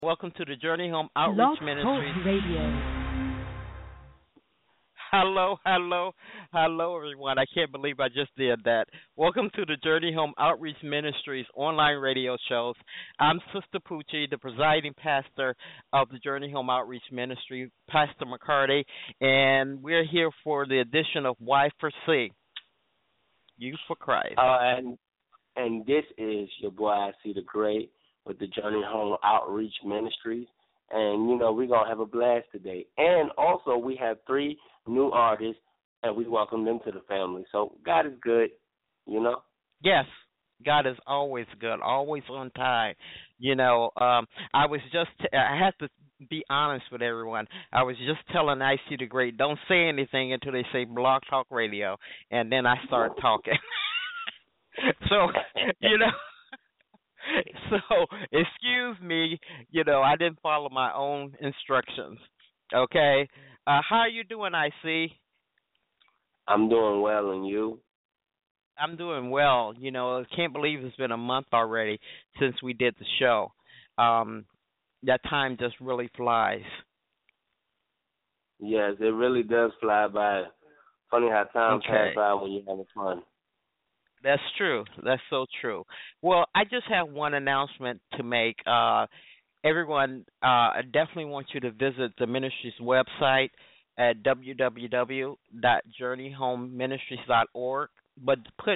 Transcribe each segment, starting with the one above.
Welcome to the Journey Home Outreach Blog Talk Ministries. Radio. Hello, hello, hello, everyone. I can't believe I just did that. Welcome to the Journey Home Outreach Ministries online radio shows. I'm Sister Poochie, the presiding pastor of the Journey Home Outreach Ministry, Pastor McCarty, and we're here for the edition of Y for C, Youth for Christ. And this is your boy I See the Great with the Journey Home Outreach Ministries. And, we're going to have a blast today. And also we have 3 new artists, and we welcome them to the family. So God is good. Yes, God is always good, always on time. I have to be honest with everyone. I was just telling I See the Great, don't say anything until they say Blog Talk Radio, and then I start talking. So, so excuse me, I didn't follow my own instructions. Okay? How are you doing, IC? I'm doing well, and you? I'm doing well. I can't believe it's been a month already since we did the show. That time just really flies. Yes, it really does fly by. Funny how time passes by when you're having fun. That's true. That's so true. Well, I just have one announcement to make. Everyone, I definitely want you to visit the ministry's website at www.journeyhomeministries.org, but put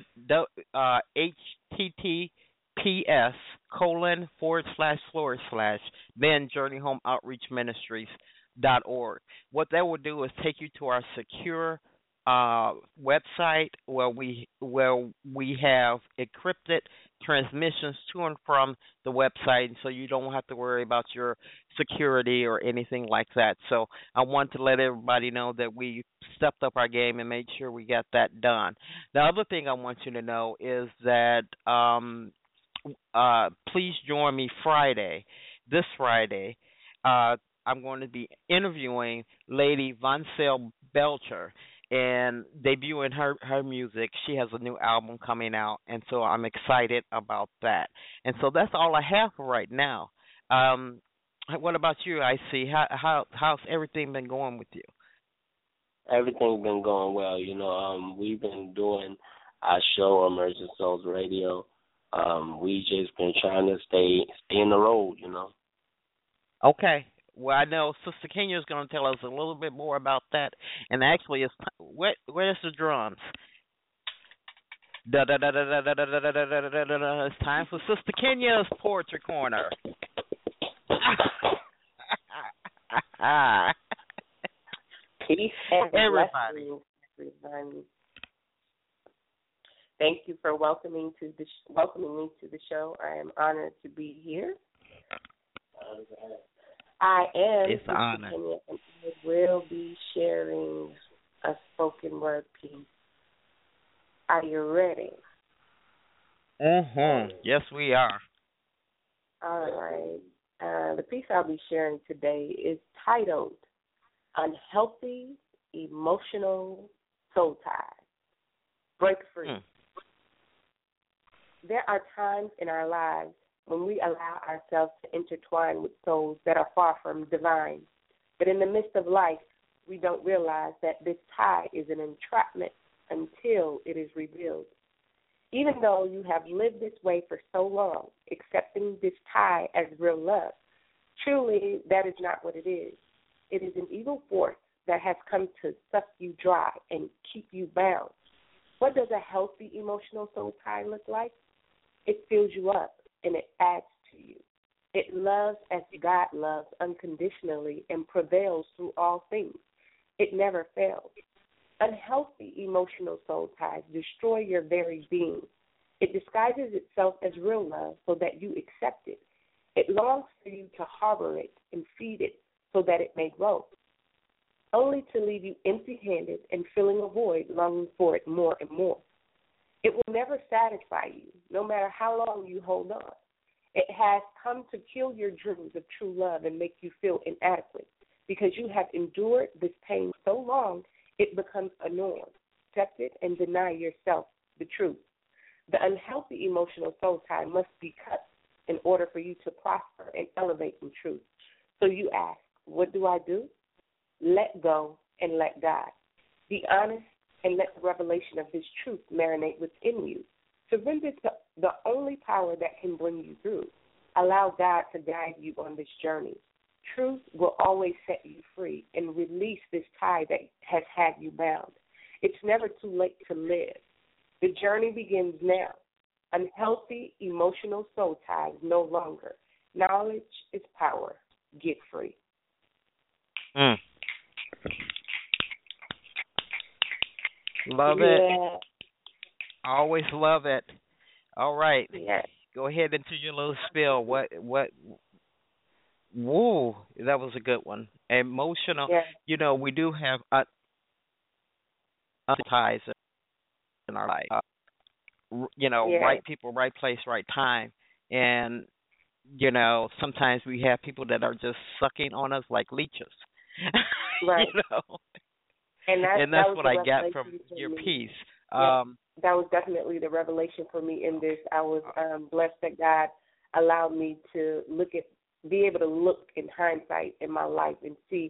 https:// then journeyhomeoutreachministries.org. What that will do is take you to our secure website where we have encrypted transmissions to and from the website, so you don't have to worry about your security or anything like that. So I want to let everybody know that we stepped up our game and made sure we got that done. The other thing I want you to know is that please join me this Friday. I'm going to be interviewing Lady Vancel Belcher and debuting her music. She has a new album coming out, and so I'm excited about that. And so that's all I have for right now. What about you, IC? How's everything been going with you? Everything's been going well. We've been doing our show, Emerging Souls Radio. We just been trying to stay in the road. Okay. Well, I know Sister Kenya is going to tell us a little bit more about that. And actually, where's the drums? It's time for Sister Kenya's Poetry Corner. Peace and everybody. Everyone. Thank you for welcoming me to the show. I am honored to be here. I am. It's an honor. Kenya, and I will be sharing a spoken word piece. Are you ready? Yes, we are. All right. The piece I'll be sharing today is titled Unhealthy Emotional Soul Ties. Break free. There are times in our lives when we allow ourselves to intertwine with souls that are far from divine. But in the midst of life, we don't realize that this tie is an entrapment until it is revealed. Even though you have lived this way for so long, accepting this tie as real love, truly that is not what it is. It is an evil force that has come to suck you dry and keep you bound. What does a healthy emotional soul tie look like? It fills you up and it adds to you. It loves as God loves unconditionally and prevails through all things. It never fails. Unhealthy emotional soul ties destroy your very being. It disguises itself as real love so that you accept it. It longs for you to harbor it and feed it so that it may grow, only to leave you empty-handed and filling a void, longing for it more and more. It will never satisfy you, no matter how long you hold on. It has come to kill your dreams of true love and make you feel inadequate. Because you have endured this pain so long, it becomes a norm. Accept it and deny yourself the truth. The unhealthy emotional soul tie must be cut in order for you to prosper and elevate in truth. So you ask, what do I do? Let go and let God. Be honest and let the revelation of His truth marinate within you. Surrender to the only power that can bring you through. Allow God to guide you on this journey. Truth will always set you free and release this tie that has had you bound. It's never too late to live. The journey begins now. Unhealthy emotional soul ties no longer. Knowledge is power. Get free. Mm. Love it. Always love it. All right. Yeah. Go ahead into your little spill. Woo, that was a good one. Emotional. Yeah. You know, we do have ties in our life. Right people, right place, right time. And, sometimes we have people that are just sucking on us like leeches. Right. And that's what I got from your piece. That was definitely the revelation for me in this. I was blessed that God allowed me to be able to look in hindsight in my life and see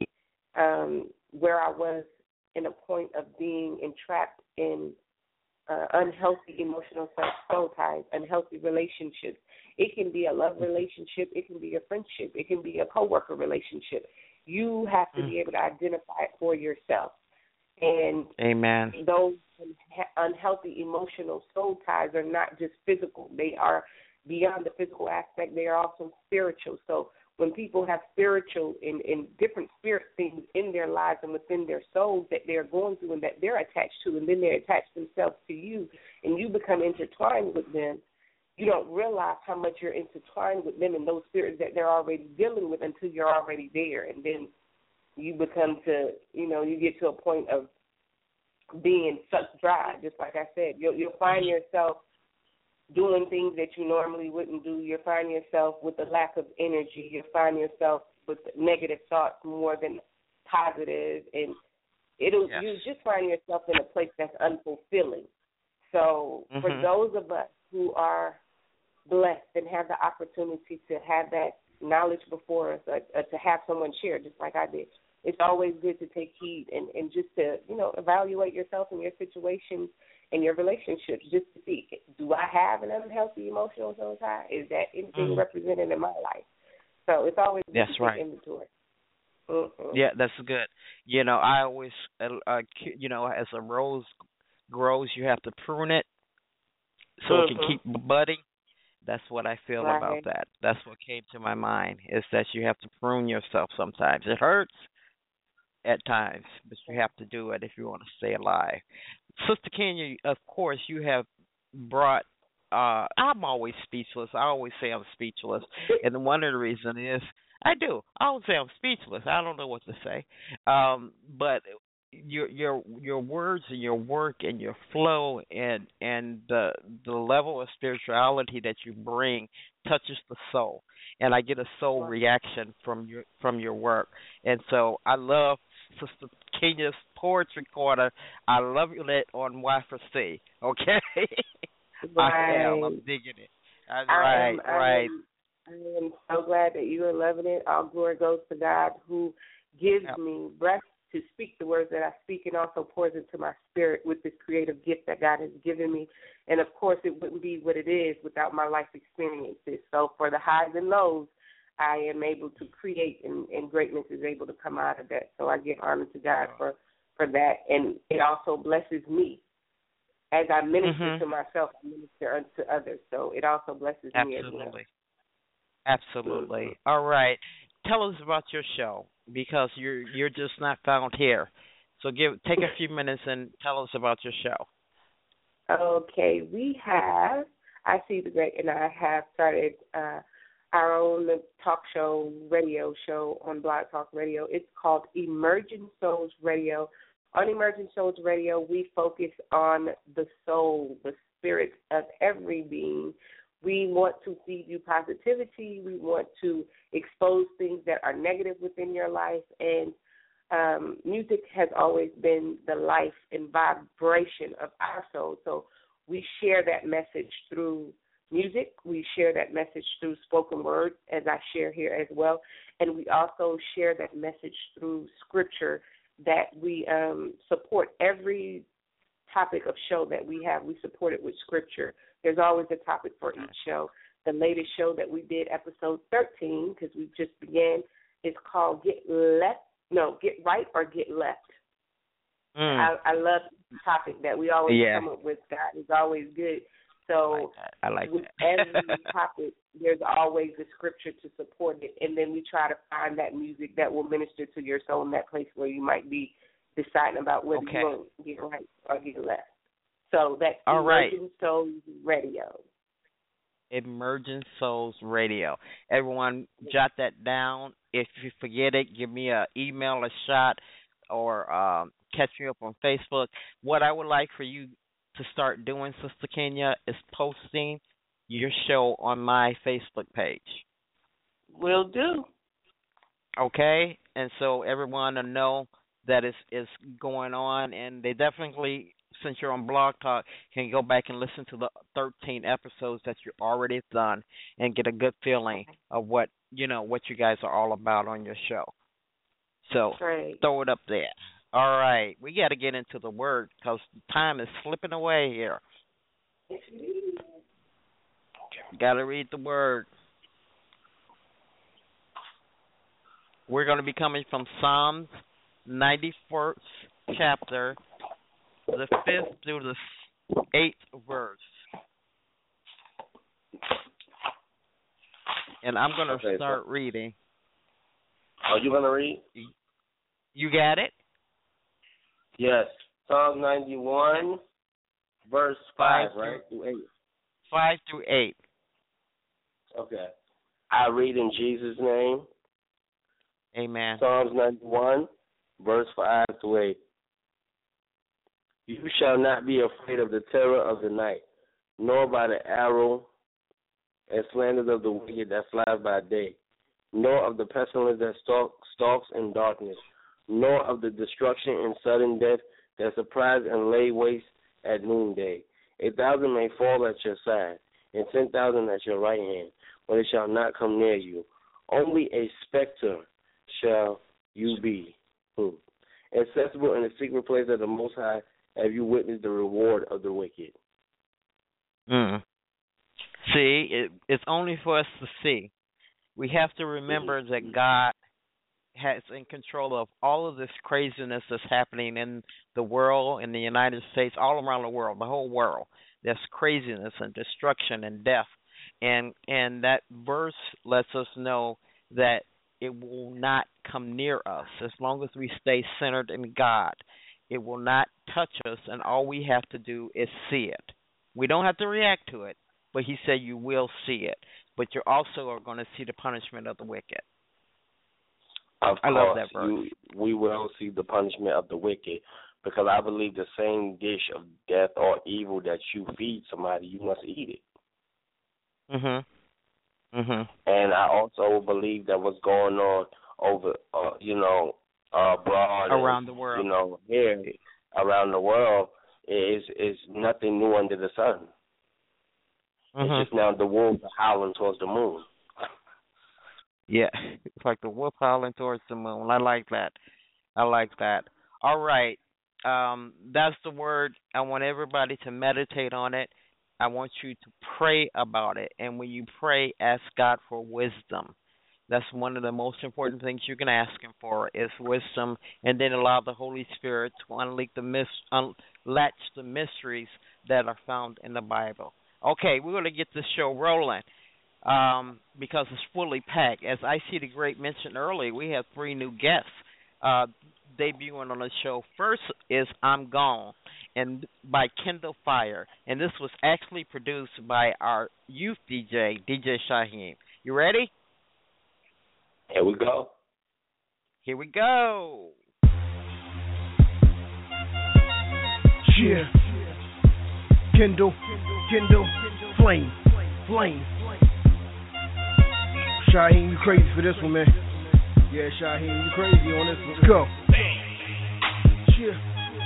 where I was in a point of being entrapped in unhealthy emotional soul ties, unhealthy relationships. It can be a love relationship. It can be a friendship. It can be a coworker relationship. You have to be able to identify it for yourself. And Amen. Those unhealthy emotional soul ties are not just physical. They are beyond the physical aspect. They are also spiritual. So when people have spiritual and different spirit things in their lives and within their souls that they're going through and that they're attached to, and then they attach themselves to you, and you become intertwined with them, you don't realize how much you're intertwined with them and those spirits that they're already dealing with until you're already there. And then you become you get to a point of being sucked dry. Just like I said, you'll find yourself doing things that you normally wouldn't do. You'll find yourself with a lack of energy. You'll find yourself with negative thoughts more than positive, and you just find yourself in a place that's unfulfilling. So for those of us who are blessed and have the opportunity to have that knowledge before us, to have someone share, just like I did, it's always good to take heed and just to, evaluate yourself and your situations and your relationships just to see, do I have an unhealthy emotional soul tie? Is that anything represented in my life? So it's always good to take inventory. Yeah, that's good. I always, as a rose grows, you have to prune it so it can keep budding. That's what I feel about that. That's what came to my mind, is that you have to prune yourself sometimes. It hurts at times, but you have to do it if you want to stay alive. Sister Kenya, of course, you have brought, I'm always speechless. I always say I'm speechless. And one of the reasons is, I always say I'm speechless. I don't know what to say. But your words and your work and your flow and the level of spirituality that you bring touches the soul, and I get a soul reaction from your work. And so I love Sister Kenya's Poetry Corner. I love it on Y4C. Okay, I'm digging it. Right. I am so glad that you are loving it. All glory goes to God, who gives me breath to speak the words that I speak, and also pours into my spirit with this creative gift that God has given me. And, of course, it wouldn't be what it is without my life experiences. So for the highs and lows, I am able to create, and greatness is able to come out of that. So I give honor to God for that. And it also blesses me. As I minister to myself, I minister unto others. So it also blesses me as well. Absolutely. All right. Tell us about your show, because you're just not found here. So take a few minutes and tell us about your show. Okay, we have I See the Great, and I have started our own talk show, radio show on Blog Talk Radio. It's called Emerging Souls Radio. On Emerging Souls Radio, we focus on the soul, the spirit of every being. We want to feed you positivity. We want to expose things that are negative within your life. And music has always been the life and vibration of our soul. So we share that message through music. We share that message through spoken word, as I share here as well. And we also share that message through scripture that we support every topic of show that we have. We support it with scripture. There's always a topic for each show. The latest show that we did, episode 13, because we just began, is called Get Right or Get Left. I love the topic that we always come up with. God is always good. So I like with that. every topic, there's always the scripture to support it. And then we try to find that music that will minister to your soul in that place where you might be deciding about whether you want to get right or get left. So that's Emerging Souls Radio. Emerging Souls Radio. Everyone, jot that down. If you forget it, give me an email, a shot, or catch me up on Facebook. What I would like for you to start doing, Sister Kenya, is posting your show on my Facebook page. Will do. Okay? And so everyone will know that is going on, and they definitely, since you're on Blog Talk, can go back and listen to the 13 episodes that you already done and get a good feeling of what you guys are all about on your show. So throw it up there. All right, we got to get into the word because time is slipping away here. Got to read the word. We're going to be coming from Psalms 91st chapter, the 5th through the 8th verse. And I'm going to start reading. Are you going to read? You got it? Yes. Psalm 91, verse 5, right? Through 8. 5 through 8. Okay. I read in Jesus' name. Amen. Psalms 91, verse 5 through 8. You shall not be afraid of the terror of the night, nor by the arrow and slanders of the wicked that flies by day, nor of the pestilence that stalks in darkness, nor of the destruction and sudden death that surprise and lay waste at noonday. 1,000 may fall at your side, and 10,000 at your right hand, but it shall not come near you. Only a specter shall you be. Accessible in the secret place of the Most High, have you witnessed the reward of the wicked? See, it's only for us to see. We have to remember that God has in control of all of this craziness that's happening in the world, in the United States, all around the world, the whole world. There's craziness and destruction and death. And that verse lets us know that it will not come near us as long as we stay centered in God. It will not touch us, and all we have to do is see it. We don't have to react to it, but he said you will see it. But you also are going to see the punishment of the wicked. I love that verse. We will see the punishment of the wicked, because I believe the same dish of death or evil that you feed somebody, you must eat it. And I also believe that what's going on over, abroad around the world, here around the world is nothing new under the sun. It's just now the wolves are howling towards the moon. Yeah, it's like the wolf howling towards the moon. I like that. All right. That's the word. I want everybody to meditate on it. I want you to pray about it. And when you pray, ask God for wisdom. That's one of the most important things you can ask him for is wisdom. And then allow the Holy Spirit to unlatch the mysteries that are found in the Bible. Okay, we're going to get this show rolling. Because it's fully packed. As I see the great mentioned earlier, we have 3 new guests debuting on the show. First is I'm Gone, and by Kendall Fire, and this was actually produced by our youth DJ, DJ Shaheem. You ready? Here we go. Yeah. Kendall, Flame. Shaheem, you crazy for this one, man. Yeah, Shaheem, you crazy on this one. Let's go. Yeah.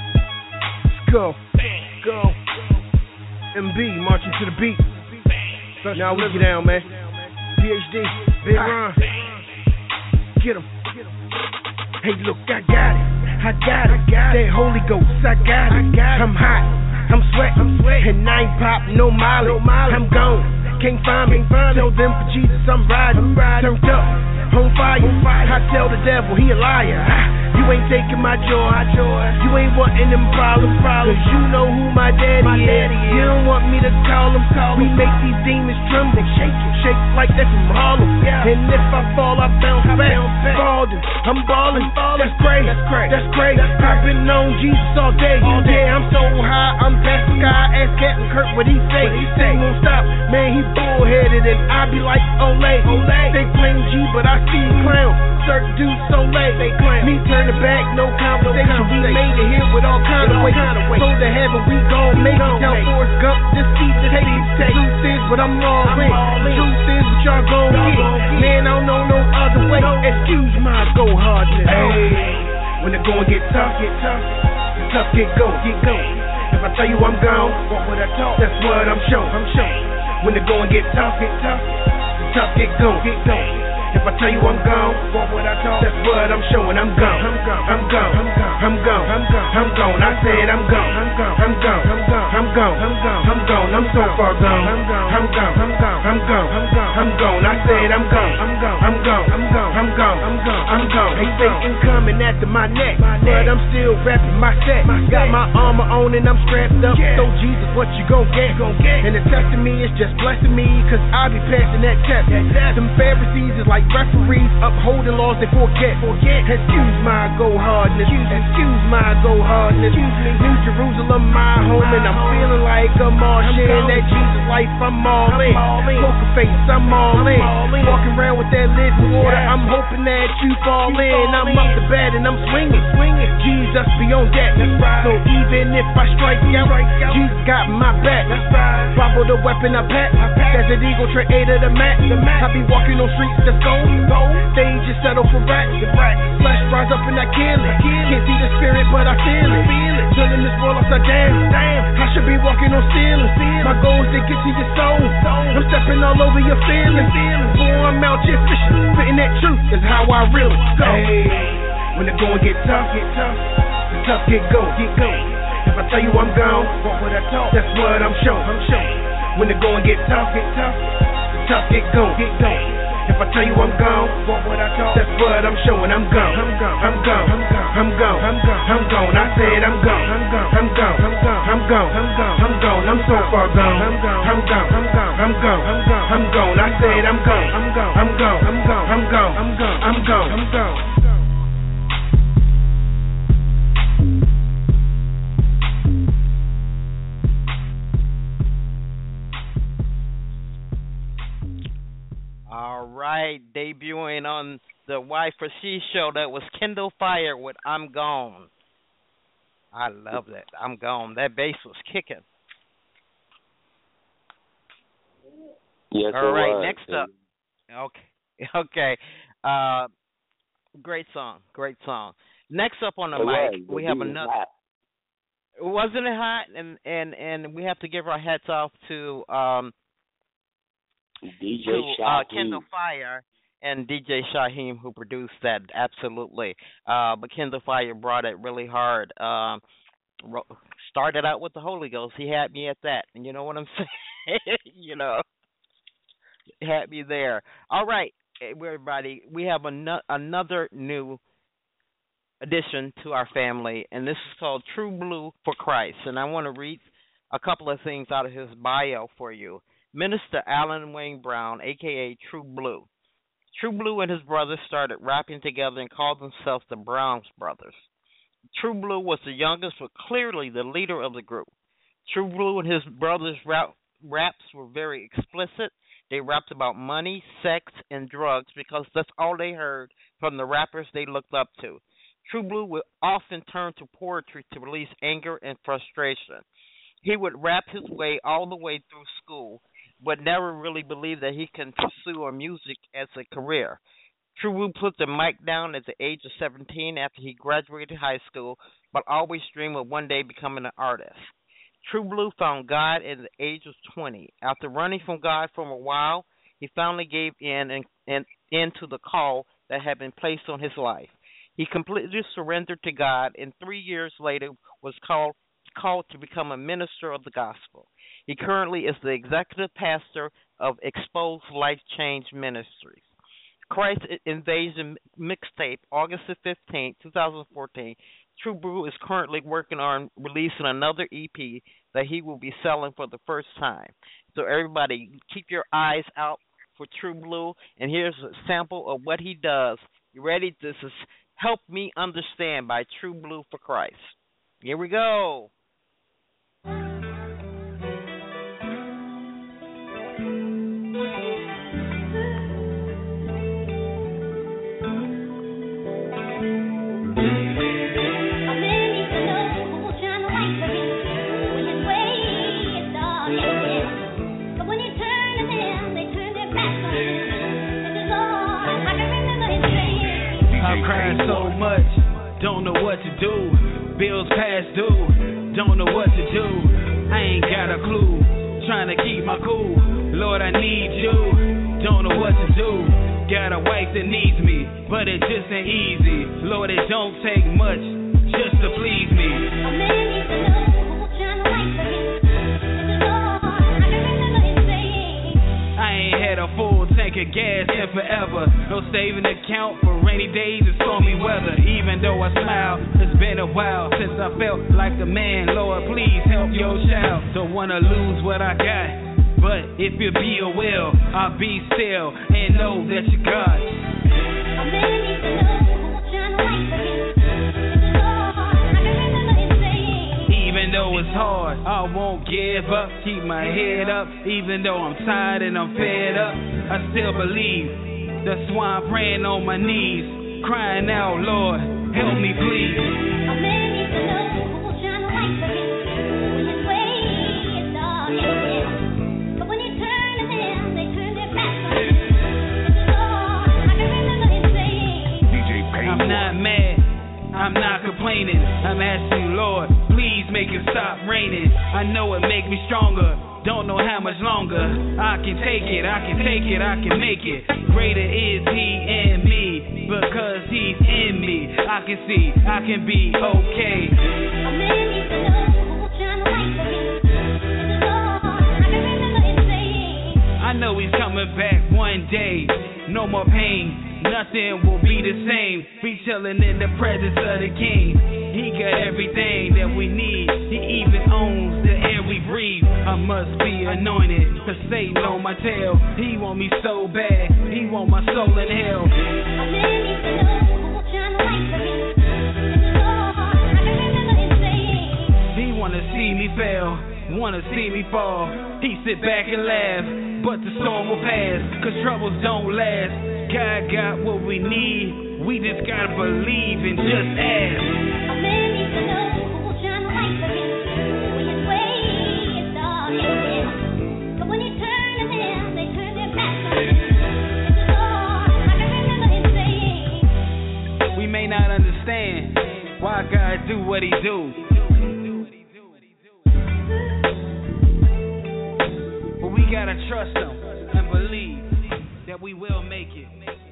Let's go. MB, marching to the beat. Now we get down, man. PhD, Big Ron. Get him. Hey, look, I got it. That Holy Ghost, I got it. I'm hot, I'm sweating, and I ain't pop no molly. I'm gone, can't find me. Tell them for Jesus I'm riding. Turned up, on fire. I tell the devil he a liar. You ain't taking my joy. You ain't wanting them problems. Cause you know who my daddy is. You don't want me to call him. We make these demons tremble. Shake like that from Harlem. And if I fall, I bounce back. Ballin', I'm ballin'. That's great. I've been on Jesus all day. Yeah, I'm so high, I'm past the sky. Ask Captain Kirk what he say. Say won't stop. Man, he bullheaded and I be like Olay. They claim G, but I see clown. Cirque du Soleil. Me turn the back, no conversation. We made it here with all kind of ways. So to heaven we gon' make it. Tell Forrest Gump this keep the tape. Truth is what I'm all in. Truth is what y'all gon' get. Man, I don't know no other way. Excuse my go hardness. Hey, when the going get tough, tough get go. If I tell you I'm gone, what would I talk? That's what I'm showing. When the going get tough, tough get go. If I tell you I'm gone, what would I talk? That's what I'm showing. I'm gone. I said I'm gone. I'm so far gone. I'm gone. I said I'm gone. Hey, Satan coming after my neck, but I'm still rapping my set. Got my armor on and I'm strapped up. So Jesus, what you gon' get? And the test of me is just blessing me, cause I be passing that test. Them Pharisees is like referees, upholding laws they forget. Excuse my go hardness. New Jerusalem, my home, and I'm feeling like a Martian. That Jesus life, I'm all in. Poker face, I'm all in. Walking around with that living water, I'm hoping that you fall in. I'm up to bat and I'm swinging. Jesus be on deck. So even if I strike out, Jesus got my back. Bobble the weapon I pack. Desert Eagle, Trey 8 of the mat. I be walking on streets that's gold. Stage just settle for rats. Flesh rise up and I kill it. Can't see the spirit, but I feel it. Turning this world upside down. I should be walking on ceilings. My goal is to get to your soul. I'm stepping all over your feelings. Boy, I'm out here fishing. Spitting that truth is how I really go. Hey, when the going get tough, the tough get go. If I tell you I'm gone, what would I talk? That's what I'm showing. When the going get tough, the tough get go. If I tell you I'm gone, what would I talk? That's what I'm showing. I'm gone. I said I'm gone. I'm so far gone. I'm gone. I said I'm gone. All right, debuting on the Y for She show, that was Kindle Fire with I'm Gone. I love that. I'm Gone. That bass was kicking. Yes, all right, was. Next up. Okay. Great song. Next up on the mic, we have another. Wasn't it hot? And we have to give our hats off to Kindle Fire and DJ Shaheem, who produced that. Absolutely. But Kindle Fire brought it really hard. Started out with the Holy Ghost. He had me at that. And you know what I'm saying? Had me there. All right, everybody. We have another new addition to our family, and this is called True Blue for Christ. And I want to read a couple of things out of his bio for you. Minister Alan Wayne Brown, a.k.a. True Blue. True Blue and his brothers started rapping together and called themselves the Browns Brothers. True Blue was the youngest but clearly the leader of the group. True Blue and his brothers' raps were very explicit. They rapped about money, sex, and drugs because that's all they heard from the rappers they looked up to. True Blue would often turn to poetry to release anger and frustration. He would rap his way all the way through school, but never really believed that he can pursue music as a career. True Blue put the mic down at the age of 17 after he graduated high school, but always dreamed of one day becoming an artist. True Blue found God at the age of 20. After running from God for a while, he finally gave in and into the call that had been placed on his life. He completely surrendered to God, and 3 years later was called to become a minister of the gospel. He currently is the executive pastor of Exposed Life Change Ministries. Christ Invasion mixtape, August the 15th, 2014. True Blue is currently working on releasing another EP that he will be selling for the first time. So everybody, keep your eyes out for True Blue, and here's a sample of what he does. You ready? This is Help Me Understand by True Blue for Christ. Here we go. Crying so much, don't know what to do. Bills past due, don't know what to do. I ain't got a clue, trying to keep my cool. Lord, I need you, don't know what to do. Got a wife that needs me, but it just ain't easy. Lord, it don't take much just to please me. A man needs to know who's trying to wait for him. Lord, I can remember him saying, I ain't had a full tank of gas in forever. No saving account for rainy days and stormy weather. Even though I smile, it's been a while since I felt like the man. Lord, please help your child. Don't wanna lose what I got, but if you be a will, I'll be still and know that you're God. A man needs to know who's trying to wait for him. Lord, I can remember him saying, even though it's hard, I won't give up. Keep my head up, even though I'm tired and I'm fed up. I still believe. That's why I'm praying on my knees, crying out, Lord, help me please. A man needs to know who's trying to wait for him. When his way is dark and dim, but when he turned to them, they turned their backs on him. Lord, I can remember him saying, I'm not mad, I'm not complaining. I'm asking you, Lord, please make it stop raining. I know it make me stronger. Don't know how much longer I can take it, I can take it, I can make it. Greater is he in me, because he's in me. I can see, I can be okay. A man needs to know who's trying to wait for him. Lord, I can remember him saying, I know he's coming back one day. No more pain, nothing will be the same. Be chilling in the presence of the King. He got everything that we need. He even owns the air we breathe. I must be anointed, cause Satan on my tail. He want me so bad, he want my soul in hell. A man needs to know who's trying to wait for him. Lord, I can remember him saying, he wanna see me fail, wanna see me fall. He sit back and laugh, but the storm will pass, cause troubles don't last. God got what we need, we just gotta believe and just ask. A man needs to know who's trying to wait for him. When his way is dark and dim, but when he turned to them, they turned their backs on him. Lord, I can remember him saying, we may not understand why God do what he do, but we gotta trust him and believe that we will make it.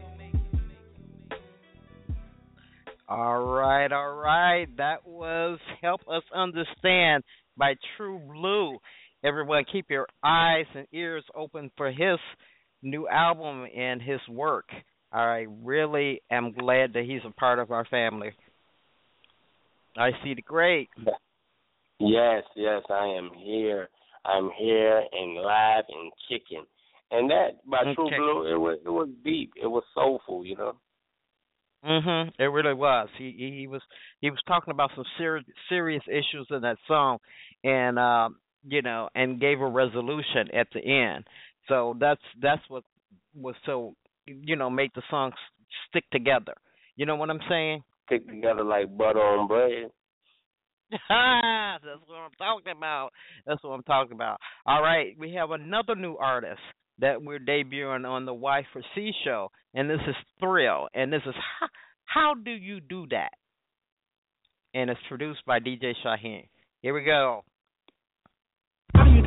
All right. That was Help Us Understand by True Blue. Everyone, keep your eyes and ears open for his new album and his work. I really am glad that he's a part of our family. I see the great. Yes, I am here. I'm here and live and kicking. And that by True Blue, it was deep. It was soulful, you know. It really was. He was talking about some serious issues in that song, and and gave a resolution at the end. So that's what was so made the song stick together. You know what I'm saying? Stick together like butter on bread. That's what I'm talking about. All right, we have another new artist that we're debuting on the Y4C show, and this is Thrill, and this is How Do You Do That? And it's produced by DJ Shaheen. Here we go.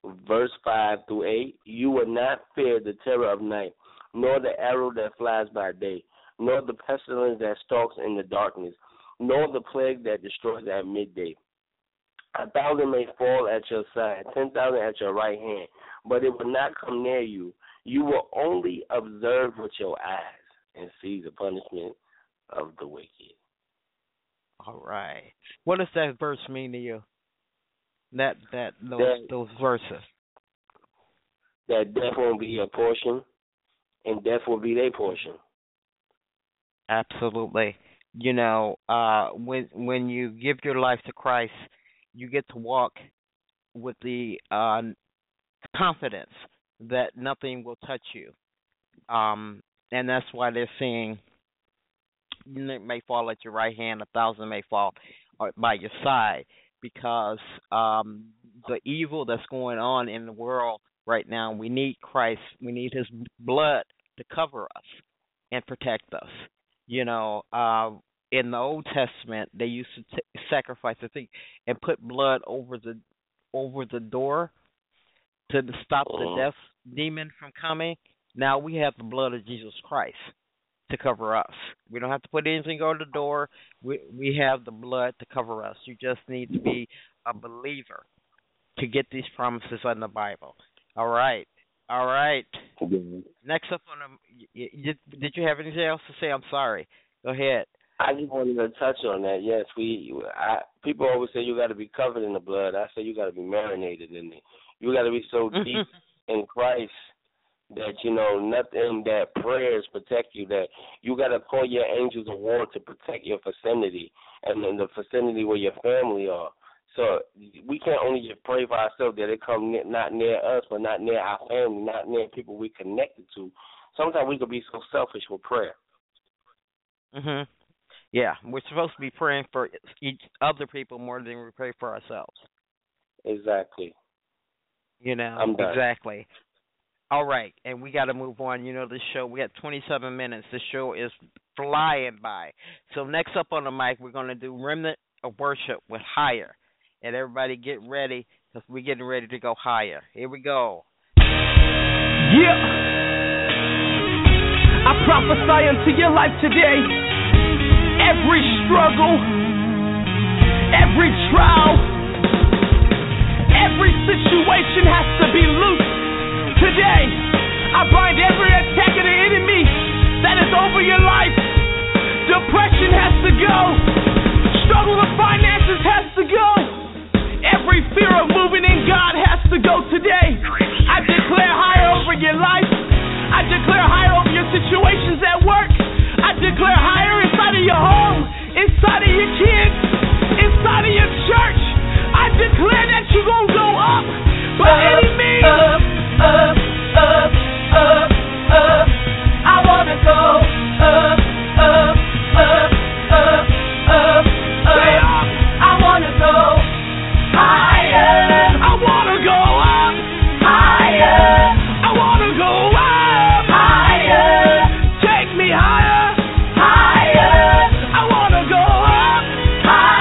verse 5 through 8, you will not fear the terror of night, nor the arrow that flies by day, nor the pestilence that stalks in the darkness, nor the plague that destroys at midday. 1,000 may fall at your side, 10,000 at your right hand, but it will not come near you. You will only observe with your eyes and see the punishment of the wicked. All right. What does that verse mean to you? Those verses. That death won't be your portion, and death will be their portion. Absolutely. You know, when you give your life to Christ, you get to walk with the confidence that nothing will touch you. And that's why they're saying, it may fall at your right hand, 1,000 may fall by your side, because the evil that's going on in the world right now, we need Christ. We need His blood to cover us and protect us. You know, in the Old Testament, they used to sacrifice a thing and put blood over the door to stop the death demon from coming. Now we have the blood of Jesus Christ to cover us. We don't have to put anything on the door. We have the blood to cover us. You just need to be a believer to get these promises in the Bible. All right. Next up on did you have anything else to say? I'm sorry. Go ahead. I just wanted to touch on that. Yes, people always say you got to be covered in the blood. I say you got to be marinated in it. You got to be so deep in Christ that, you know, nothing, that prayers protect you, that you got to call your angels of war to protect your vicinity and in the vicinity where your family are. So we can't only just pray for ourselves that it come not near us, but not near our family, not near people we connected to. Sometimes we could be so selfish with prayer. Yeah, we're supposed to be praying for each other people more than we pray for ourselves. Exactly. You know, I'm done. Exactly. All right, and we got to move on. You know, this show, we got 27 minutes. The show is flying by. So next up on the mic, we're going to do Remnant of Worship with Higher. And everybody get ready, because we're getting ready to go higher. Here we go. Yeah. I prophesy unto your life today. Every struggle, every trial, every situation has to be loose. Today, I bind every attack of the enemy that is over your life. Depression has to go. Struggle of finances has to go. Every fear of moving in God has to go today. I declare higher over your life. I declare higher over your situations at work. I declare higher inside of your home, inside of your kids, inside of your church. I declare that you're going to go up by any means. Up. I want to go up. I want to go higher. I want to go up. Higher. I want to go up. Higher. Take me higher. Higher. I want to go up. Higher.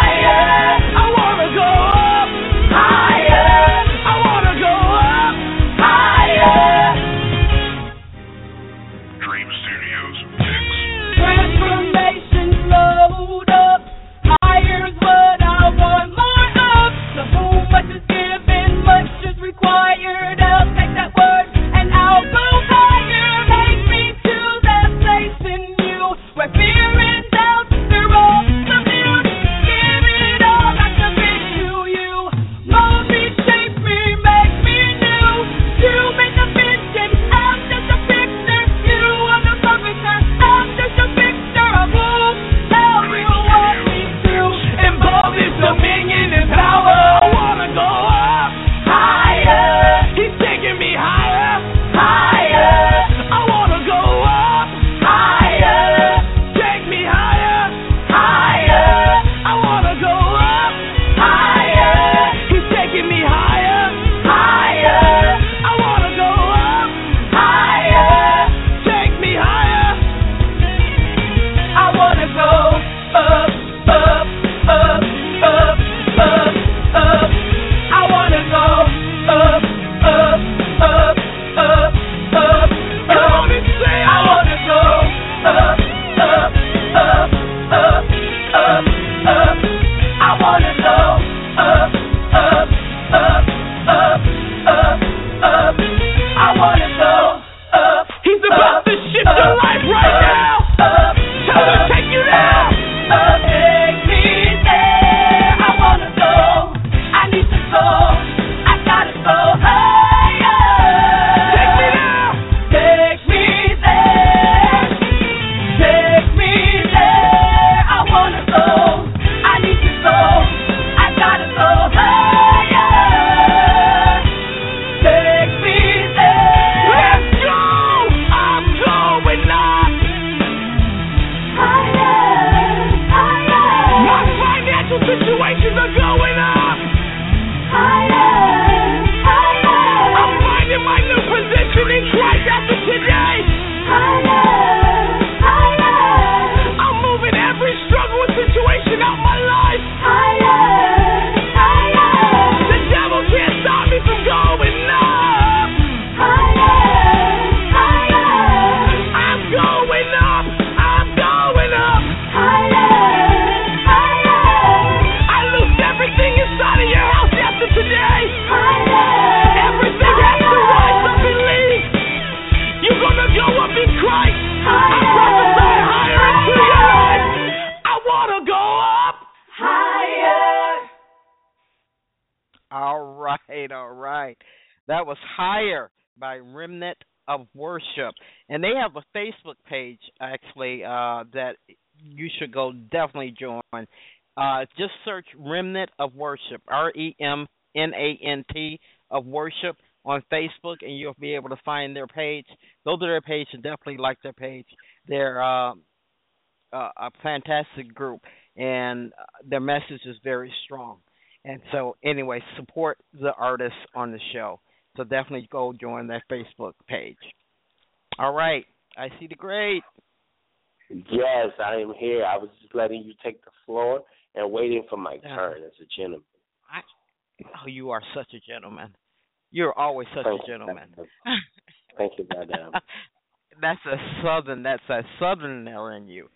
right. That was Higher by Remnant of Worship. And they have a Facebook page, actually, that you should go definitely join. Just search Remnant of Worship, REMNANT of Worship on Facebook, and you'll be able to find their page. Go to their page and definitely like their page. They're a fantastic group, and their message is very strong. And so, anyway, support the artists on the show. So definitely go join that Facebook page. All right. I see the great. Yes, I am here. I was just letting you take the floor and waiting for my turn as a gentleman. You are such a gentleman. You're always such a gentleman. Thank you, madam. That's a southerner in you.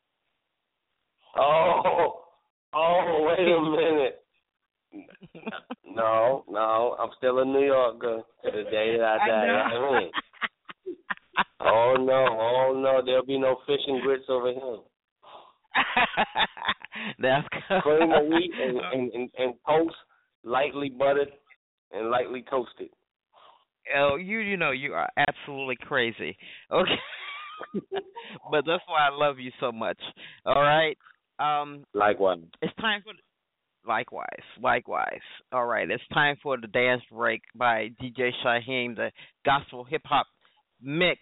Oh, wait a minute. No, I'm still a New Yorker to the day that I die. Oh no, there'll be no fish and grits over here. That's cream of wheat and toast, lightly buttered and lightly toasted. Oh, you know you are absolutely crazy. Okay, but that's why I love you so much. All right. Likewise. It's time for. Likewise. All right, it's time for the dance break by DJ Shyheim, the gospel hip hop mix.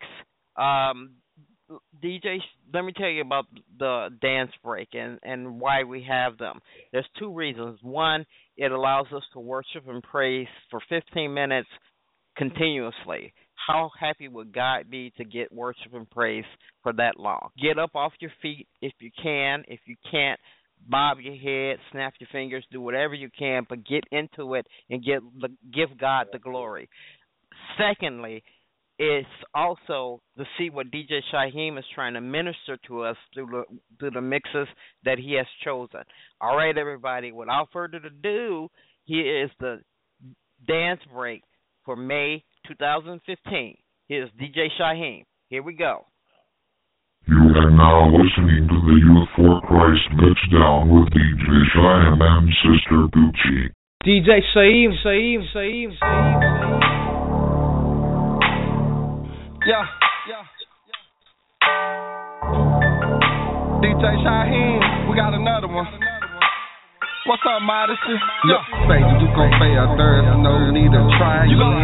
DJ, let me tell you about the dance break and why we have them. There's two reasons. One, it allows us to worship and praise for 15 minutes continuously. How happy would God be to get worship and praise for that long? Get up off your feet if you can. If you can't, bob your head, snap your fingers, do whatever you can, but get into it and give God the glory. Secondly, it's also to see what DJ Shyheim is trying to minister to us through the mixes that he has chosen. All right, everybody, without further ado, here is the dance break for May 2015. Here's DJ Shyheim. Here we go. You are now listening to the Youth for Christ Mixdown with DJ Shyheim and Sister Gucci. DJ Shyheim. Yeah. DJ Shyheim, we got another one. What's up, Modesty? Look, Satan, you gon' fail, there's no need to try. You gon'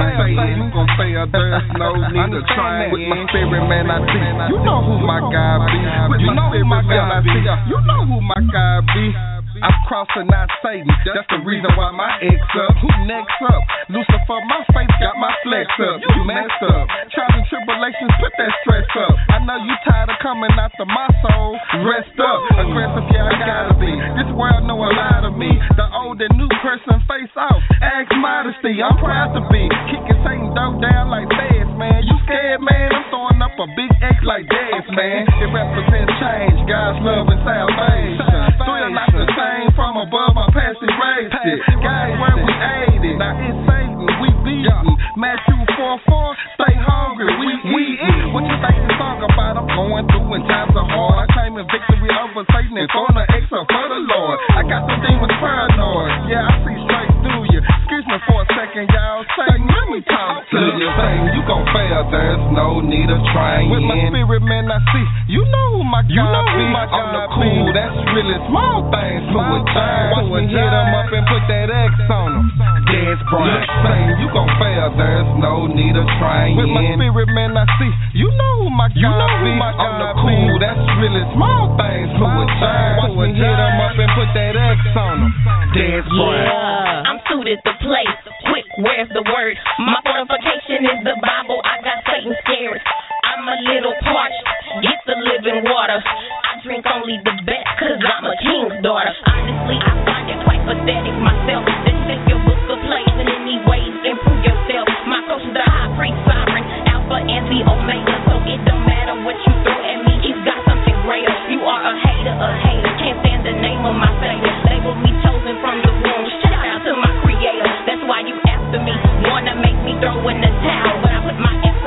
fail, there's no need to try. With my spirit, man, I see. You know who my God be. With my spirit, man, I see. You know who my God be. I'm crossing, not Satan. That's the reason why my ex up. Who next up? Lucifer, my faith got my flex up. You messed up. Trials and tribulations, put that stress up. I know you tired of coming after my soul. Rest up. Aggressive, yeah, I gotta be. This world know a lot of me. The old and new person face off. Ask Modesty, I'm proud to be. Kicking Satan dope down like Feds, man. You scared, man? I'm throwing up a big X like Dez, man. It represents change, God's love and salvation. Thrill like the same from above, my past erased it. Guys, where we aided. Now it's Satan, we beatin'. Matthew 4:4, stay hungry, we eatin'. What you think this song about? I'm going through when times are hard. I claim a victory over Satan and throwing the X up for the Lord. I got some demons paranoid. Yeah, I see straight through you. Excuse me for a second, y'all. Satan, let me talk to you. Satan, you gon' fail. There's no need of trying. With my spirit, man, I see. You know who my God be. On the cool, that's really small things to a giant. Watch me hit them up and put that X on them. Dance bright. Satan, you gon' fail. There's no need of trying. With my spirit, man, I see. You know who my God be. On the cool, that's really small things to a giant. Watch me hit them up and put that X on them. Dance bright. Yeah, I'm suited to play. Quick, where's the word? My fortification is the Bible. I got Satan scared. I'm a little parched. Get the living water. I drink only the best, cause I'm a king's daughter. Honestly, I find it quite pathetic myself. This is your book of plays in any ways. Improve yourself. My coach is the high priest, sovereign, Alpha and the Omega. So it don't matter what you throw at me. He's got something greater. You are a hater. Can't stand the name of my Savior. Label me chosen from the womb. Shout out to my Creator. That's why you after me. Wanna make me throw in the towel, but I put my effort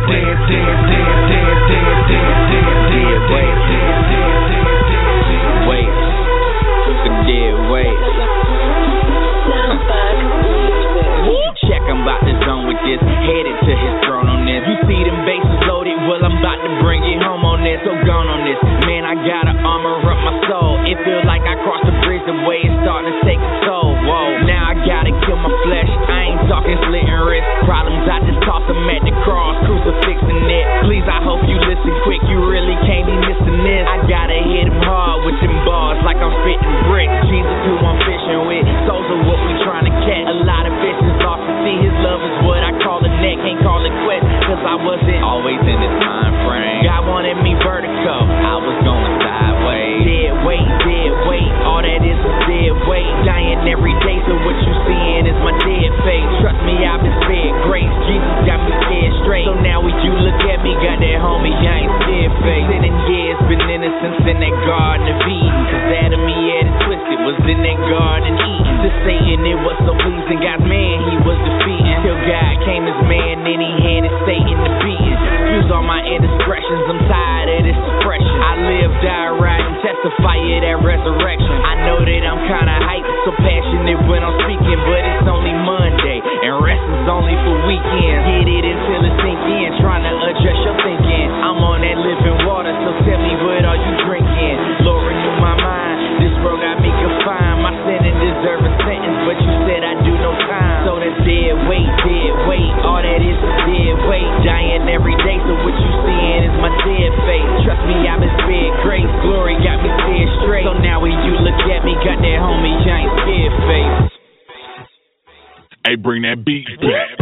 Check, I'm about to zone with this, headed to his throne on this. You see them bases loaded, well I'm about to bring it home on this. So gone on this, man I gotta armor up my soul. It feels like I crossed the bridge, the way it's starting to take a toll. Whoa, now I gotta kill my flesh, I ain't talking slitting wrists. Problems, I just toss them at the cross, crucifixing it. Please, I hope you listen quick, you really can't be missing this. I gotta hit him hard with them bars like I'm spitting bricks. Jesus who I'm fishing with, souls are what we trying to catch. A lot of fish is lost to sea, his love is what I call a net. Can't call it quit, cause I wasn't always in this time frame. God wanted me vertical, I was going sideways. Dead weight, all that is dead weight. Dying every day, so what you seeing is my dead face. Trust me, I've been spared grace. Jesus got me scared straight. So now when you look at me, got that homie, I ain't scared face. Sinning years, been innocence in that Garden of Eden. Cause Adam, he had it twisted, was in that Garden Eden. To Satan, it was so pleasing. God's man, he was defeating. Till God came as man, then he handed Satan the beating. Excuse all my indiscretions, I'm tired of this suppression. I live, die, ride, and testify of that resurrection. I know that I'm kinda hyped, so passionate when I'm speaking, but it's only Monday, and rest is only for weekends. Get it until it sink in, trying to adjust your thinking. I'm on that living water, so tell me what are you drinking? Lord, renew my mind, this world got me confined. My sin and deserve a sentence, but you said I do no time. So that's dead weight, all that is dead weight. Dying every day, so what you seeing is my dead face. Trust me, I've been spared grace, glory got me scared straight. So now when you look at me, got that homie, I ain't scared face. Hey, bring that beat back.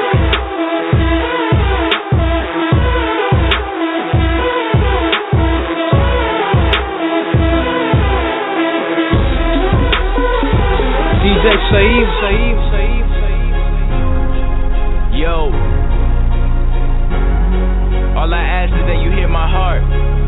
DJ Saeed. Yo, all I ask is that you hear my heart.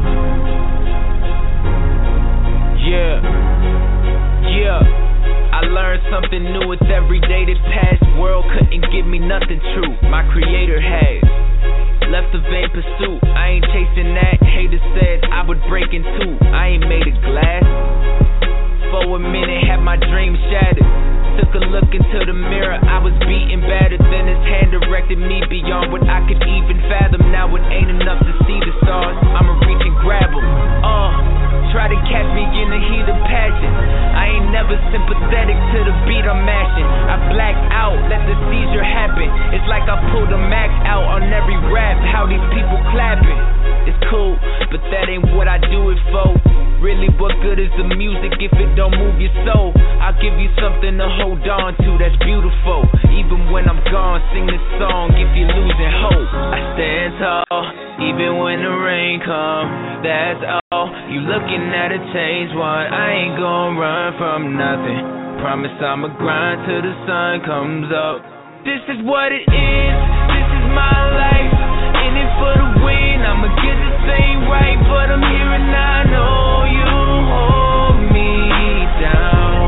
Yeah, I learned something new with every day. This past world couldn't give me nothing true. My creator has left the vain pursuit. I ain't chasing that. Haters said I would break in two. I ain't made of glass. For a minute, had my dreams shattered. Took a look into the mirror, I was beaten battered. Then his hand directed me beyond what I could even fathom. Now it ain't enough to see the stars, I'ma reach and grab them. Try to catch me in the heat of passion. I ain't never sympathetic to the beat I'm mashing. I black out, let the seizure happen. It's like I pulled a Mac out on every rap. How these people clapping, it's cool, but that ain't what I do it for. Really, what good is the music if it don't move your soul? I'll give you something to hold on to that's beautiful. Even when I'm gone, sing this song if you're losing hope. I stand tall, even when the rain comes. That's all. You looking at a change one. I ain't gon' run from nothing. Promise I'ma grind till the sun comes up. This is what it is. This is my life. In it for the win. I'ma get this thing right, but I'm here and I know you hold me down,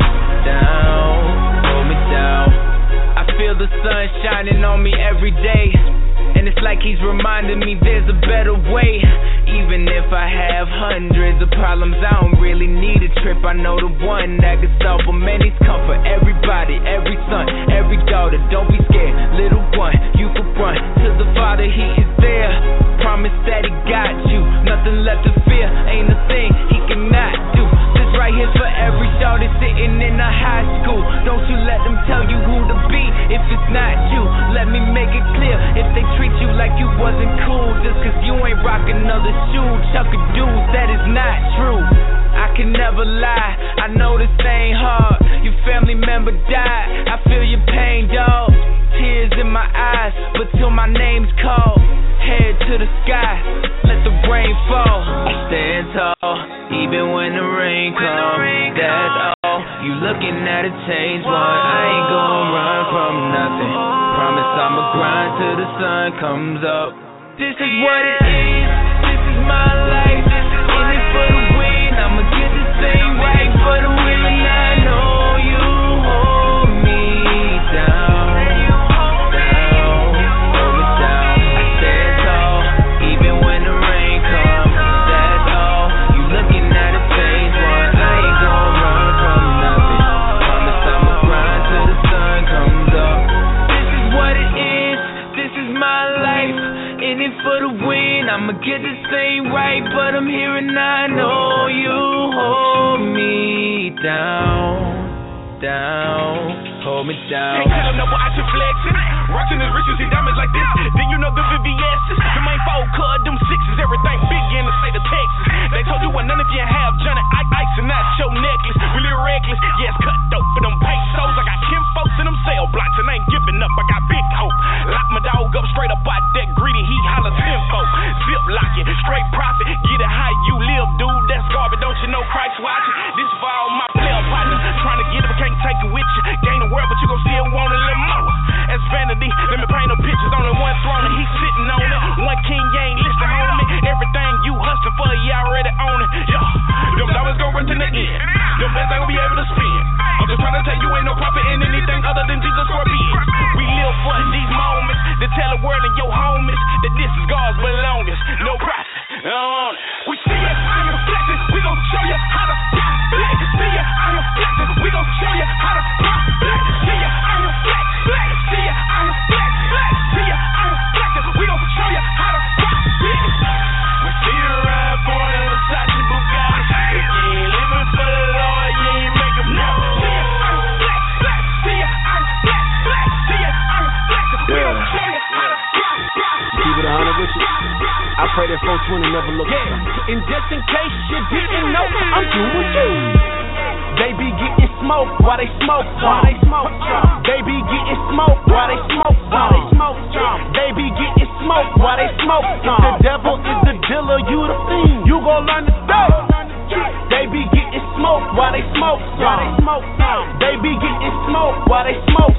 hold me down. I feel the sun shining on me every day, and it's like he's reminding me there's a better way. Even if I have hundreds of problems, I don't really need a trip. I know the one that can solve them, and he's come for everybody, every son, every daughter. Don't be scared, little one, you can run to the Father, he is there. Promise that he got you, nothing left to fear, ain't a thing he cannot do. This right here's for every shorty sitting in a high school. Don't you let them tell you who to be if it's not you. Let me make it clear, if they treat you like you wasn't cool just cause you ain't rocking another shoe, chuck a dudes, that is not true. I can never lie, I know this ain't hard. Your family member died, I feel your pain, dog. Tears in my eyes, but till my name's called, head to the sky, let the rain fall. I stand tall, even when the rain comes. That's all. You looking at a change one. I ain't gon' run from nothing. Promise I'ma grind till the sun comes up. This is what it is. This is my life. In it for the win. I'ma get this thing right for the win. And I know you hold me down, hold me down. I in it for the win. I'ma get this thing right, but I'm here and I know you hold me down, hold me down. Can't tell them no, I just flexing. Rocking his riches and diamonds like this. Then you know the VVS's. The main four cut, them sixes, everything big in the state of Texas. They told you none if you have Johnny Ice and not your necklace. Really reckless, yes, cut dope for them pesos. I got 10 folks in them cell blocks and I ain't giving up. I got big hope. Lock my dog up straight up out that greedy. He holler 10 folk. Zip locking, straight profit. Get it how you live, dude. That's garbage. Don't you know Christ watching? This for all my player partners. Trying to get it, but can't take it with you. Gain the world, but you gon' still want a little more. As vanity, let me paint no pictures. Only one throne and he's sitting on it. One king, you ain't listening, homie. Everything you hustling for, you already own it. Yeah, them dollars gon' run to the end. Them best ain't gon' be able to spend. I'm just trying to tell you ain't no profit in anything other than Jesus or beings. We live for these moments to tell the world and your homies that this is God's belongings. No profit, I don't want it. We see it, I am flexing. We gon' show you how to pop black. See it, I am flexing. We gon' show you how to pop black. See it, I am flexing. See it, I am flexing. See it, I am flexing. We gon' show you how to pop black. We see you ride for the Versace Bugatti. If you ain't living for the Lord, you ain't making nothing. See it, I am flexing. See it, I am flexing. See it, I am flexing. We gon' show you how to pop black. Keep it 100 with you. I pray that 420 never look back. And just in case you didn't know, I'm doing you. They be getting smoked while they smoke. They be getting smoked while they smoke. They be getting smoked while they smoke. If the devil is the dealer, you the fiend. You gon' learn to stop. They be getting smoked while they smoke. They be getting smoked while they smoke.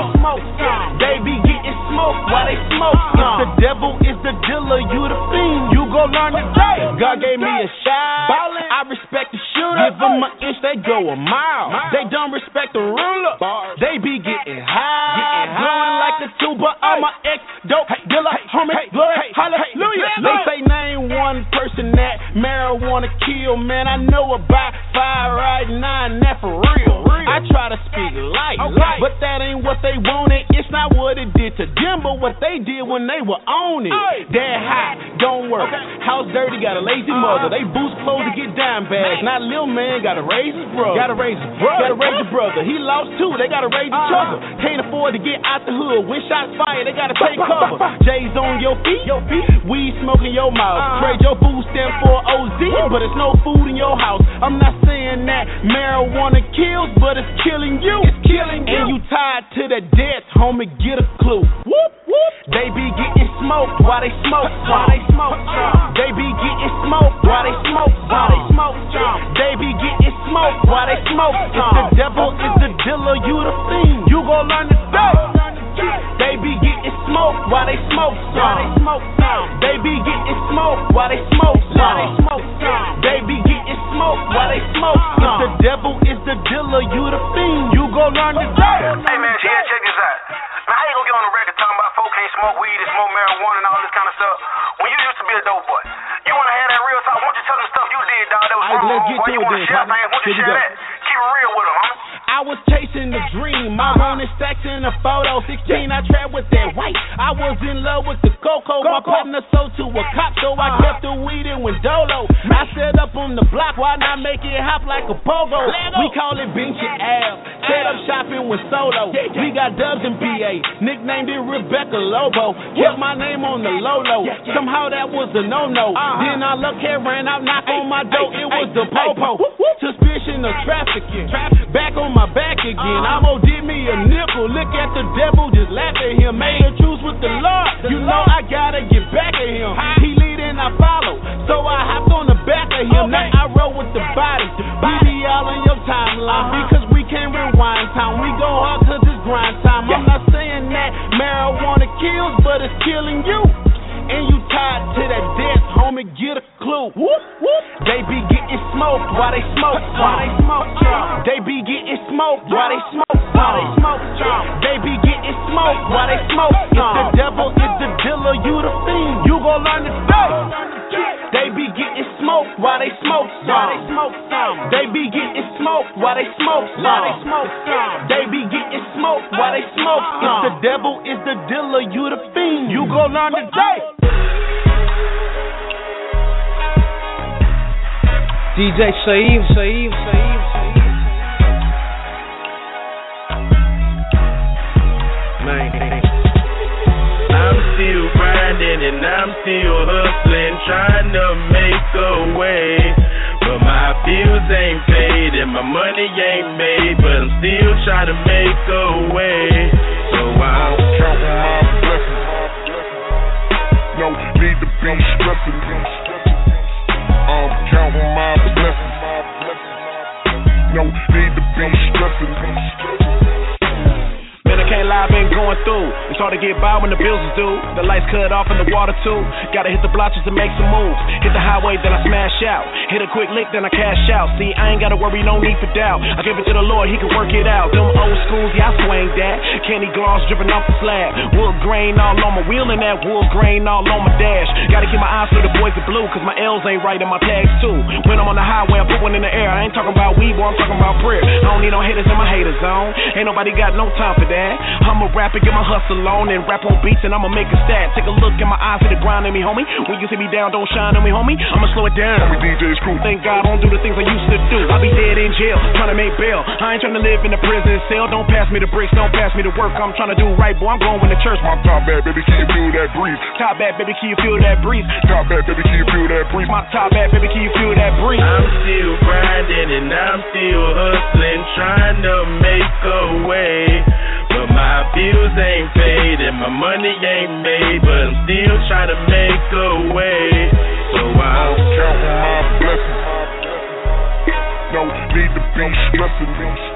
They be getting smoked while they smoke. If the devil is the dealer, you the fiend. You gon' learn today. God gave me a shot. I respect the shooter. Give them an inch, they go a mile. They don't respect the ruler. They be getting high, blowing like a tuba. I'm an ex-dope dealer, homie. Glory, hallelujah. They say name one person that marijuana kill. Man, I know about 5 right now, and that for real. I try to speak light, but that ain't what they wanted. It's not what it did to them, but what they did when they were on it. That hot, don't work. House dirty, got a lazy mother. They boost clothes to get dime bags. Not little man, gotta raise his brother. Gotta raise your brother. He lost too, they gotta raise each other. Can't afford to get out the hood. When shots fire, they gotta take cover. J's on your feet, weed smoking your mouth. Trade your food stand for OZ, but it's no food in your house. I'm not saying that marijuana kills, but it's killing you. And you tied to the death, homie, get a clue. They be getting smoked while they smoke. They be getting smoked while they smoke. They be getting smoked while they smoke. If the devil is the dealer, you the fiend. You gon' learn to stop. They be getting smoked while they smoke. They be getting smoked while they smoke. They be getting smoked while they smoke. If the devil is the dealer, you the fiend. You gon' learn to stop. Hey man, check this out. Now how you gonna get on the record talking about folk can't smoke weed and smoke marijuana and all this kind of stuff when you used to be a dope boy? You wanna have that real talk? Why don't you tell them stuff you did, dog? That was wrong. Let's get to you it wanna then, share things? Why don't you share that? Keep it real with them, huh? I was chasing the dream. My bonus stacks in a photo. 16, I trapped with that white. I was in love with the cocoa. My partner sold to a cop, so I kept the weed and went dolo. I set up on the block, why not make it hop like a pogo? We call it Benchy Ave. Set up shopping with Solo. We got Dubs and PA, nicknamed it Rebecca Lobo. Kept my name on the low. Somehow that was a no-no. Then I look here, ran out, knock on my door. It was the popo. Suspicion of trafficking. Back on my back again. Amo did me a nickel. Look at the devil, just laugh at him. Made a truce with the Lord. You know I gotta get back at him. He lead and I follow. So I hopped on the back of him. Now I roll with the body. We be all on your timeline because we can't rewind time. We go hard cause it's grind time. I'm not saying that marijuana kills, but it's killing you. And you tied to that death, homie, get a clue. They be getting smoked while they smoke. They be getting smoked while they smoke. They be getting smoked while they smoke. If the devil is the dealer, you the fiend. You gon' learn to stay. They be getting smoked while they smoke. They be getting smoked while they smoke. They be getting smoked while they smoke. If the devil is the dealer, you the fiend. You gon' learn today. DJ Shaheem. Man. I'm still grinding and I'm still hustling, trying to make a way. But my bills ain't paid and my money ain't made, but I'm still trying to make a way. So I'm counting my blessings. No need to be stressing. I'm counting my blessings. No need to be stressing. Man, I can't lie, I've been going through. It's hard to get by when the bills is due. The lights cut off and the water too. Gotta hit the blotches to make some moves. Hit the highway, then I smash out. Hit a quick lick, then I cash out. See, I ain't gotta worry, no need for doubt. I give it to the Lord, He can work it out. Them old schools, yeah, I swing that. Candy gloss dripping off the slab. Wood grain all on my wheel and that wood grain all on my dash. Gotta keep my eyes for the boys in blue, cause my L's ain't right and my tags too. When I'm on the highway, I put one in the air. I ain't talking about weed, boy, I'm talking about prayer. I don't need no haters in my hater zone. Ain't nobody got no time for that. I'ma rap and get my hustle on and rap on beats and I'ma make a stat. Take a look in my eyes, see the grind in me, homie. When you see me down, don't shine on me, homie. I'ma slow it down. Homie DJ's crew. Thank God I don't do the things I used to do. I be dead in jail, trying to make bail. I ain't trying to live in a prison cell. Don't pass me the bricks, don't pass me the work. I'm trying to do right, boy. I'm going to church. My top bad, baby, can you feel that breeze? Top bad, baby, can you feel that breeze? Top bad, baby, can you feel that breeze? My top bad, baby, can you feel that breeze? I'm still grinding and I'm still hustling, trying to make a way. But my bills ain't paid and my money ain't made, but I'm still trying to make a way. So I'm counting my blessings. No need to be stressing.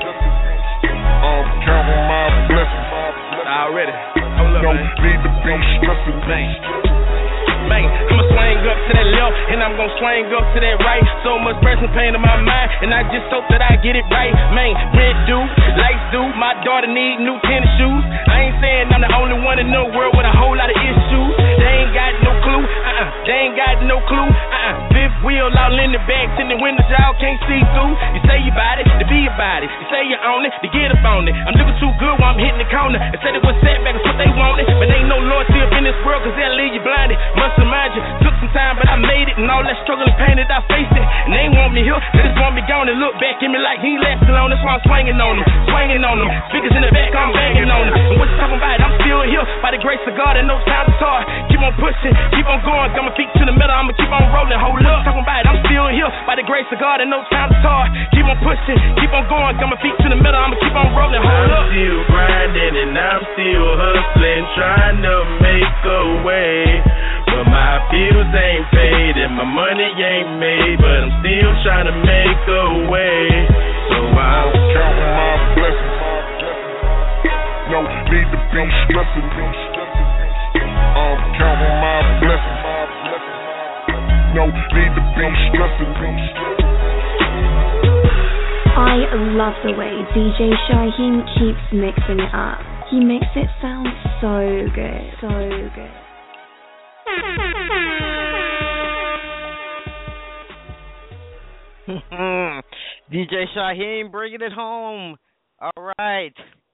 I'm counting my blessings. Already. No need to be stressing. Man, I'ma swing up to that left, and I'm gon' swing up to that right. So much stress and pain in my mind, and I just hope that I get it right. Man, rent due, lights due, my daughter need new tennis shoes. I ain't saying I'm the only one in the world with a whole lot of issues. They ain't got no clue, they ain't got no clue, Fifth wheel all in the back, in the windows y'all can't see through. You say you bout it, to be about it. You say you own it, to get up on it. I'm looking too good while I'm hitting the corner. And said it was setback, that's what they wanted. But ain't no loyalty up in this world, cause they'll leave you blinded. Must remind you, took some time, but I made it. And all that struggle and pain that I faced it. And they ain't want me here, they just want me gone and look back at me like he left alone. That's why I'm swinging on them, swinging on them. Speakers in the back, I'm banging on them. And what you talking about? I'm still here, by the grace of God, and no time to start. Keep on pushing, keep on going, got my feet to the middle, I'ma keep on rolling. Hold up, talking about it, I'm still here, by the grace of God, and no time to start. Keep on pushing, keep on going, got my feet to the middle, I'ma keep on rolling. Hold up. I'm still grinding and I'm still hustling, trying to make a way. But my bills ain't paid and my money ain't made, but I'm still trying to make a way. So I'm counting my blessings. No need to be stressing. I'm counting my blessings. No need to be stressing. I love the way DJ Shaheem keeps mixing it up. He makes it sound so good, so good. DJ Shaheem bringing it home. All right.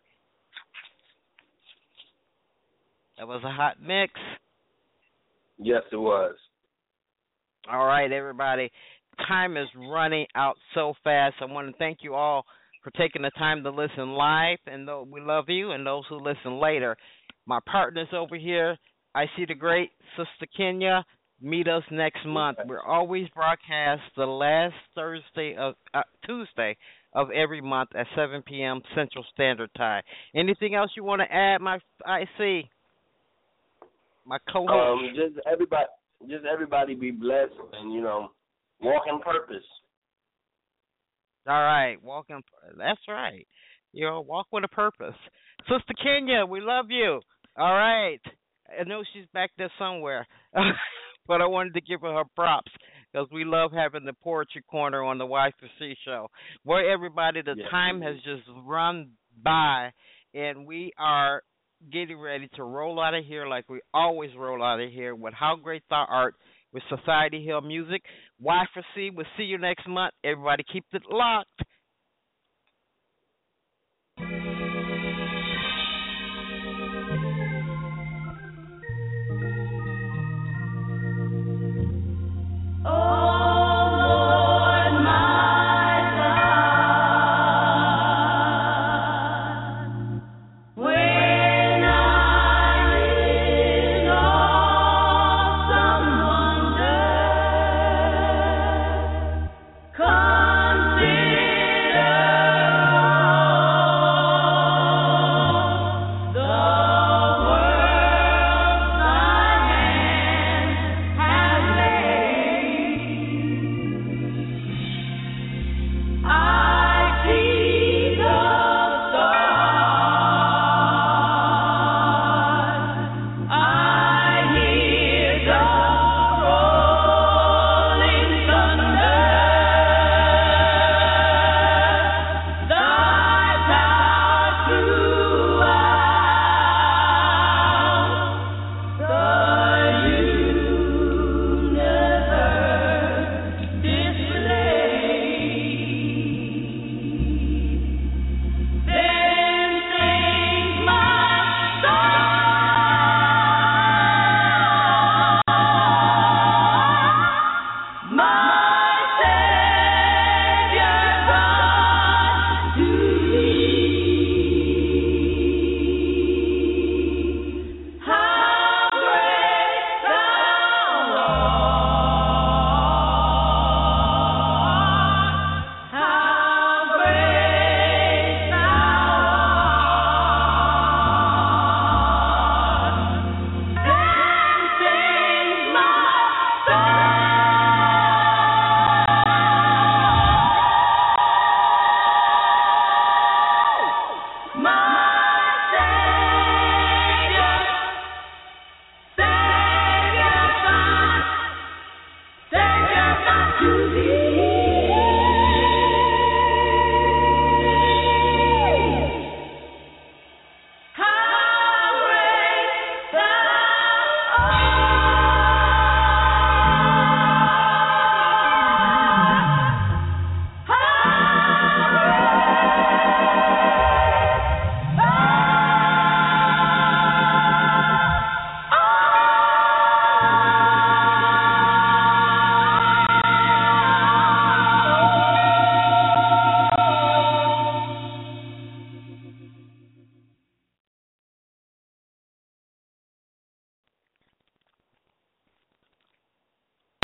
That was a hot mix. Yes, it was. All right, everybody. Time is running out so fast. I want to thank you all for taking the time to listen live, and we love you, and those who listen later. My partners over here, I See the Great, Sister Kenya. Meet us next month. We're always broadcast the last Tuesday of every month at 7 p.m. Central Standard Time. Anything else you want to add, my IC? My co-host. Just everybody be blessed and walk in purpose. All right, that's right. Walk with a purpose. Sister Kenya, we love you. All right. I know she's back there somewhere, but I wanted to give her props because we love having the Poetry Corner on the Y4C show. Boy, everybody, the time has just run by, and we are getting ready to roll out of here like we always roll out of here with How Great Thou Art with Society Hill Music. Y4C, we'll see you next month. Everybody keep it locked.